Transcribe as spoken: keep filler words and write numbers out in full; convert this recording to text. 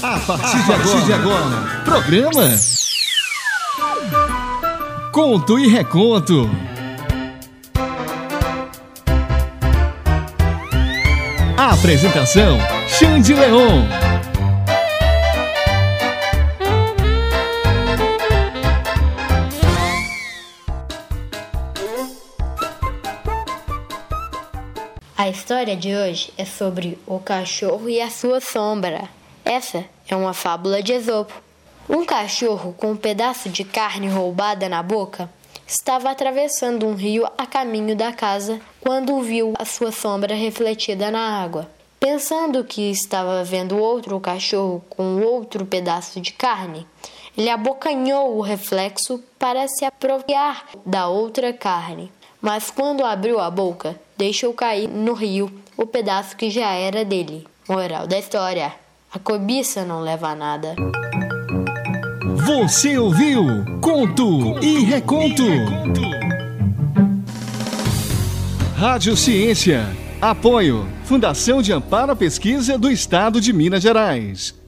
A partir de agora, de agora, programa Conto e Reconto. A apresentação, Xande Leon. A história de hoje é sobre o cachorro e a sua sombra. Essa é uma fábula de Esopo. Um cachorro com um pedaço de carne roubada na boca estava atravessando um rio a caminho da casa quando viu a sua sombra refletida na água. Pensando que estava vendo outro cachorro com outro pedaço de carne, ele abocanhou o reflexo para se apropriar da outra carne. Mas quando abriu a boca, deixou cair no rio o pedaço que já era dele. Moral da história: a cobiça não leva a nada. Você ouviu Conto e Reconto. Rádio Ciência. Apoio Fundação de Amparo à Pesquisa do Estado de Minas Gerais.